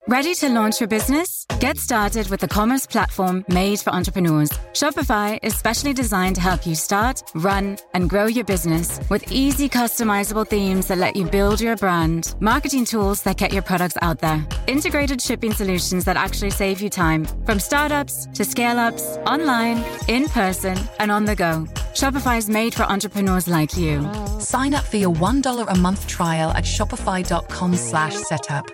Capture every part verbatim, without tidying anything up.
Ready to launch your business? Get started with the commerce platform made for entrepreneurs. Shopify is specially designed to help you start, run, and grow your business with easy customizable themes that let you build your brand, marketing tools that get your products out there, integrated shipping solutions that actually save you time, from startups to scale-ups, online, in person, and on the go. Shopify is made for entrepreneurs like you. Sign up for your one dollar a month trial at shopify.com slash setup.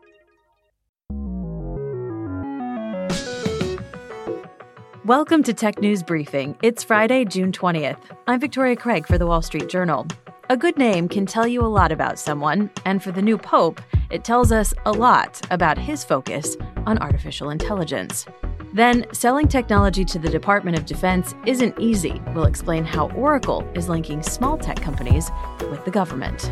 Welcome to Tech News Briefing. It's Friday, June twentieth. I'm Victoria Craig for The Wall Street Journal. A good name can tell you a lot about someone, and for the new pope, it tells us a lot about his focus on artificial intelligence. Then, selling technology to the Department of Defense isn't easy. We'll explain how Oracle is linking small tech companies with the government.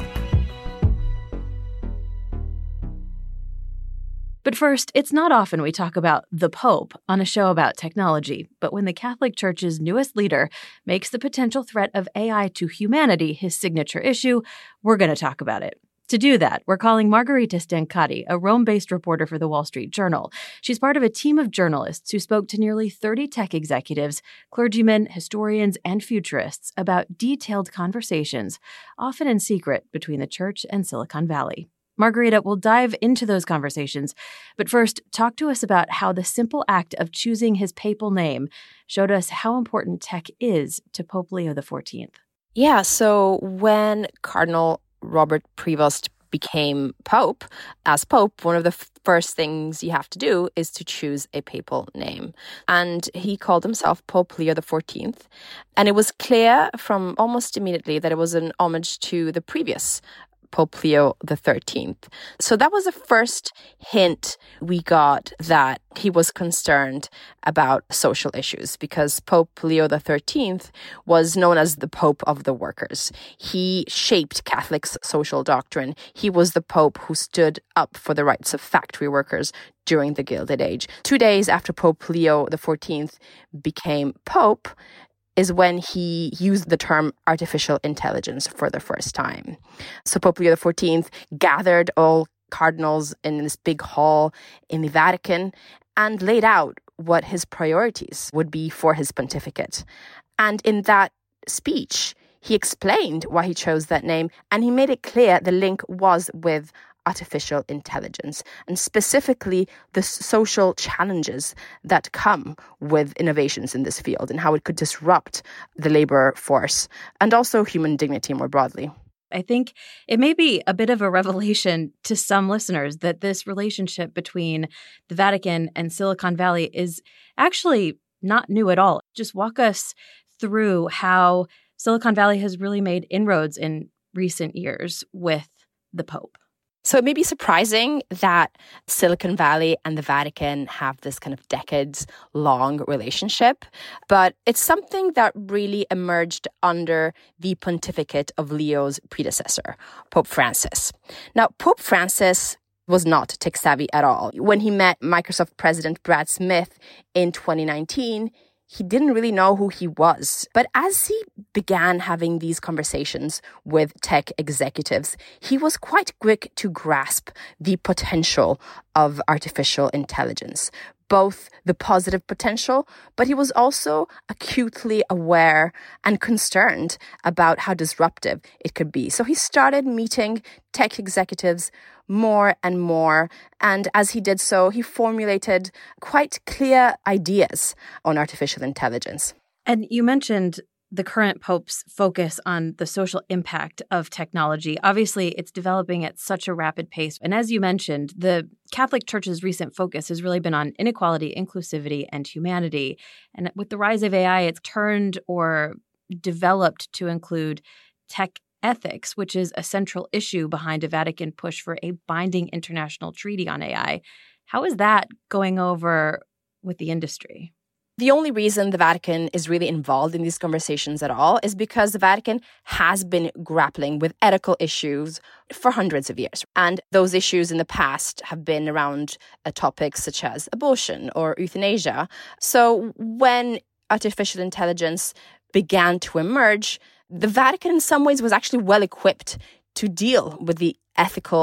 But first, it's not often we talk about the Pope on a show about technology, but when the Catholic Church's newest leader makes the potential threat of A I to humanity his signature issue, we're going to talk about it. To do that, we're calling Margherita Stancati, a Rome-based reporter for The Wall Street Journal. She's part of a team of journalists who spoke to nearly thirty tech executives, clergymen, historians, and futurists about detailed conversations, often in secret, between the church and Silicon Valley. Margherita will dive into those conversations, but first, talk to us about how the simple act of choosing his papal name showed us how important tech is to Pope Leo the fourteenth. Yeah, so when Cardinal Robert Prevost became Pope, as Pope, one of the f- first things you have to do is to choose a papal name. And he called himself Pope Leo the fourteenth. And it was clear from almost immediately that it was an homage to the previous Pope Leo the thirteenth. So that was the first hint we got that he was concerned about social issues, because Pope Leo the thirteenth was known as the Pope of the workers. He shaped Catholic social doctrine. He was the Pope who stood up for the rights of factory workers during the Gilded Age. Two days after Pope Leo the fourteenth became Pope is when he used the term artificial intelligence for the first time. So Pope Leo the fourteenth gathered all cardinals in this big hall in the Vatican and laid out what his priorities would be for his pontificate. And in that speech, he explained why he chose that name, and he made it clear the link was with artificial intelligence, and specifically the social challenges that come with innovations in this field and how it could disrupt the labor force and also human dignity more broadly. I think it may be a bit of a revelation to some listeners that this relationship between the Vatican and Silicon Valley is actually not new at all. Just walk us through how Silicon Valley has really made inroads in recent years with the Pope. So it may be surprising that Silicon Valley and the Vatican have this kind of decades-long relationship, but it's something that really emerged under the pontificate of Leo's predecessor, Pope Francis. Now, Pope Francis was not tech-savvy at all. When he met Microsoft President Brad Smith in twenty nineteen, he didn't really know who he was. But as he began having these conversations with tech executives, he was quite quick to grasp the potential of artificial intelligence, both the positive potential, but he was also acutely aware and concerned about how disruptive it could be. So he started meeting tech executives more and more. And as he did so, he formulated quite clear ideas on artificial intelligence. And you mentioned the current Pope's focus on the social impact of technology. Obviously, it's developing at such a rapid pace. And as you mentioned, the Catholic Church's recent focus has really been on inequality, inclusivity, and humanity. And with the rise of A I, it's turned or developed to include tech ethics, which is a central issue behind a Vatican push for a binding international treaty on A I. How is that going over with the industry? The only reason the Vatican is really involved in these conversations at all is because the Vatican has been grappling with ethical issues for hundreds of years. And those issues in the past have been around uh, topics such as abortion or euthanasia. So when artificial intelligence began to emerge, the Vatican in some ways was actually well equipped to deal with the ethical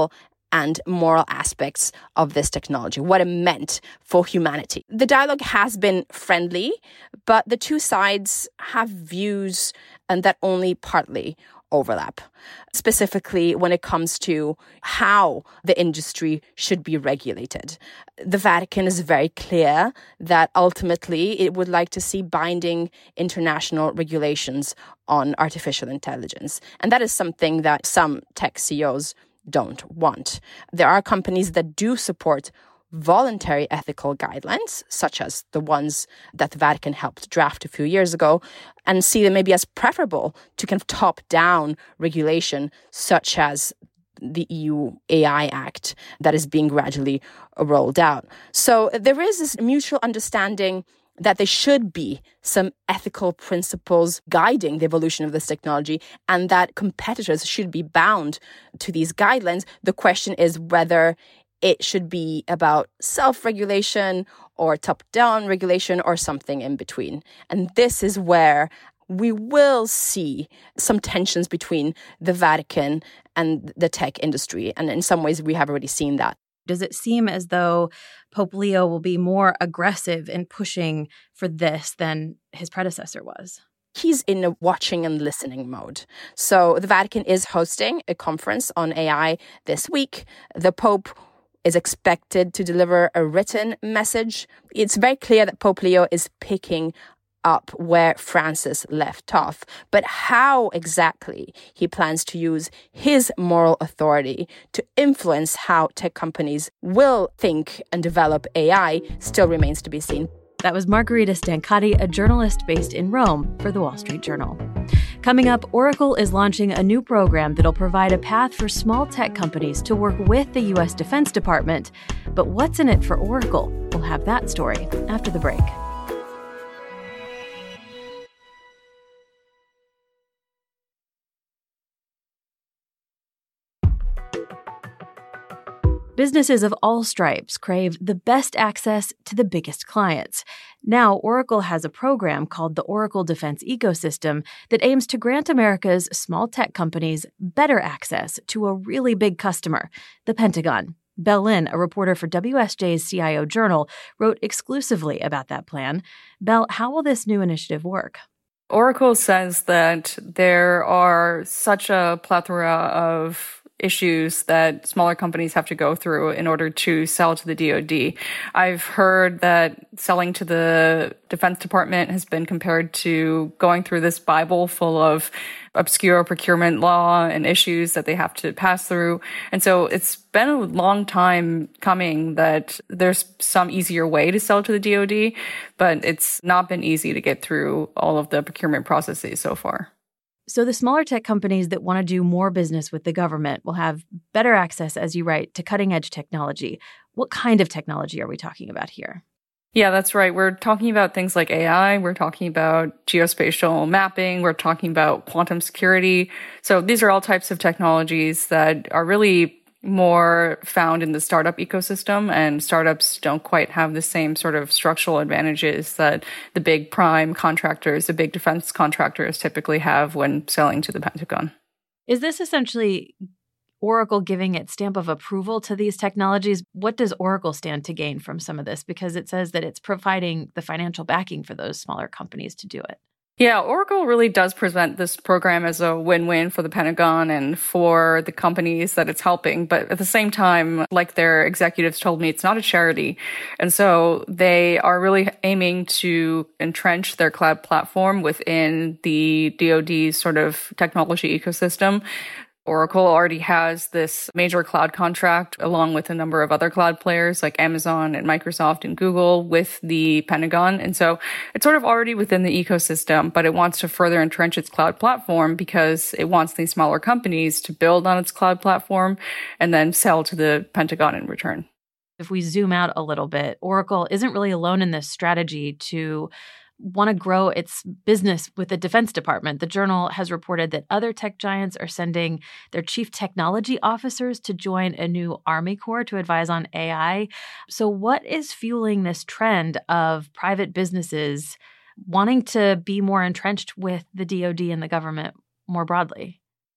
and moral aspects of this technology, what it meant for humanity. The dialogue has been friendly, but the two sides have views and that only partly overlap, specifically when it comes to how the industry should be regulated. The Vatican is very clear that ultimately it would like to see binding international regulations on artificial intelligence. And that is something that some tech C E Os don't want. There are companies that do support voluntary ethical guidelines, such as the ones that the Vatican helped draft a few years ago, and see them maybe as preferable to kind of top-down regulation, such as the E U A I Act that is being gradually rolled out. So there is this mutual understanding that there should be some ethical principles guiding the evolution of this technology and that competitors should be bound to these guidelines. The question is whether it should be about self-regulation or top-down regulation or something in between. And this is where we will see some tensions between the Vatican and the tech industry. And in some ways, we have already seen that. Does it seem as though Pope Leo will be more aggressive in pushing for this than his predecessor was? He's in a watching and listening mode. So the Vatican is hosting a conference on A I this week. The Pope is expected to deliver a written message. It's very clear that Pope Leo is picking up where Francis left off, but how exactly he plans to use his moral authority to influence how tech companies will think and develop A I still remains to be seen. That was Margherita Stancati, a journalist based in Rome for The Wall Street Journal. Coming up, Oracle is launching a new program that'll provide a path for small tech companies to work with the U S Defense Department. But what's in it for Oracle? We'll have that story after the break. Businesses of all stripes crave the best access to the biggest clients. Now, Oracle has a program called the Oracle Defense Ecosystem that aims to grant America's small tech companies better access to a really big customer, the Pentagon. Belle Lynn, a reporter for W S J's C I O Journal, wrote exclusively about that plan. Belle, how will this new initiative work? Oracle says that there are such a plethora of issues that smaller companies have to go through in order to sell to the D O D. I've heard that selling to the Defense Department has been compared to going through this Bible full of obscure procurement law and issues that they have to pass through. And so it's been a long time coming that there's some easier way to sell to the D O D, but it's not been easy to get through all of the procurement processes so far. So the smaller tech companies that want to do more business with the government will have better access, as you write, to cutting-edge technology. What kind of technology are we talking about here? Yeah, that's right. We're talking about things like A I. We're talking about geospatial mapping. We're talking about quantum security. So these are all types of technologies that are really more found in the startup ecosystem, and startups don't quite have the same sort of structural advantages that the big prime contractors, the big defense contractors typically have when selling to the Pentagon. Is this essentially Oracle giving its stamp of approval to these technologies? What does Oracle stand to gain from some of this? Because it says that it's providing the financial backing for those smaller companies to do it. Yeah, Oracle really does present this program as a win-win for the Pentagon and for the companies that it's helping. But at the same time, like their executives told me, it's not a charity. And so they are really aiming to entrench their cloud platform within the D O D's sort of technology ecosystem. Oracle already has this major cloud contract along with a number of other cloud players like Amazon and Microsoft and Google with the Pentagon. And so it's sort of already within the ecosystem, but it wants to further entrench its cloud platform because it wants these smaller companies to build on its cloud platform and then sell to the Pentagon in return. If we zoom out a little bit, Oracle isn't really alone in this strategy to want to grow its business with the Defense Department. The Journal has reported that other tech giants are sending their chief technology officers to join a new Army Corps to advise on A I. So what is fueling this trend of private businesses wanting to be more entrenched with the D O D and the government more broadly?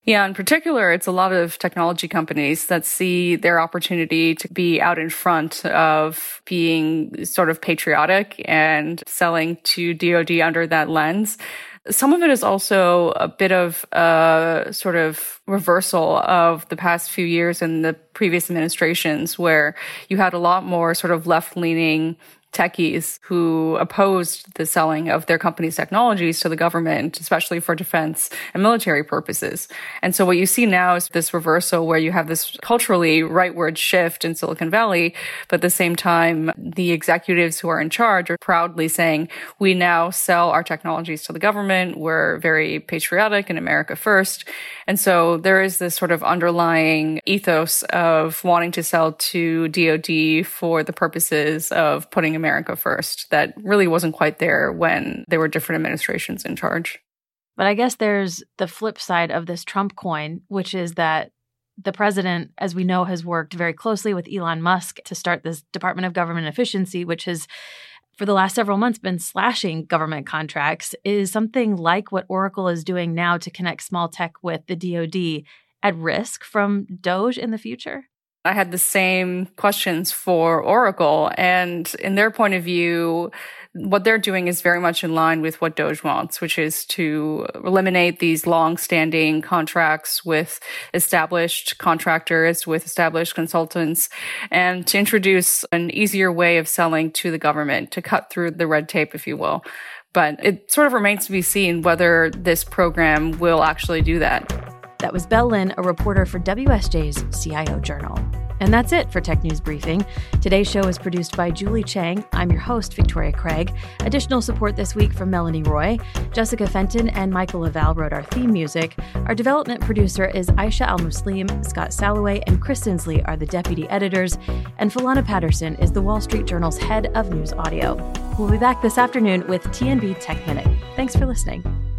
Yeah, in particular, it's a lot of technology companies that see their opportunity to be out in front of being sort of patriotic and selling to D O D under that lens. Some of it is also a bit of a sort of reversal of the past few years in the previous administrations, where you had a lot more sort of left-leaning techies who opposed the selling of their company's technologies to the government, especially for defense and military purposes. And so what you see now is this reversal where you have this culturally rightward shift in Silicon Valley, but at the same time, the executives who are in charge are proudly saying, we now sell our technologies to the government. We're very patriotic and America first. And so there is this sort of underlying ethos of wanting to sell to D O D for the purposes of putting America first that really wasn't quite there when there were different administrations in charge. But I guess there's the flip side of this Trump coin, which is that the president, as we know, has worked very closely with Elon Musk to start this Department of Government Efficiency, which has, for the last several months, been slashing government contracts. Is something like what Oracle is doing now to connect small tech with the D O D at risk from Doge in the future? I had the same questions for Oracle, and in their point of view, what they're doing is very much in line with what Doge wants, which is to eliminate these long-standing contracts with established contractors, with established consultants, and to introduce an easier way of selling to the government, to cut through the red tape, if you will. But it sort of remains to be seen whether this program will actually do that. That was Belle Lynn, a reporter for W S J's C I O Journal. And that's it for Tech News Briefing. Today's show is produced by Julie Chang. I'm your host, Victoria Craig. Additional support this week from Melanie Roy. Jessica Fenton and Michael Laval wrote our theme music. Our development producer is Aisha Al-Muslim. Scott Salloway and Chris Tinsley are the deputy editors. And Philana Patterson is the Wall Street Journal's head of news audio. We'll be back this afternoon with T N B Tech Minute. Thanks for listening.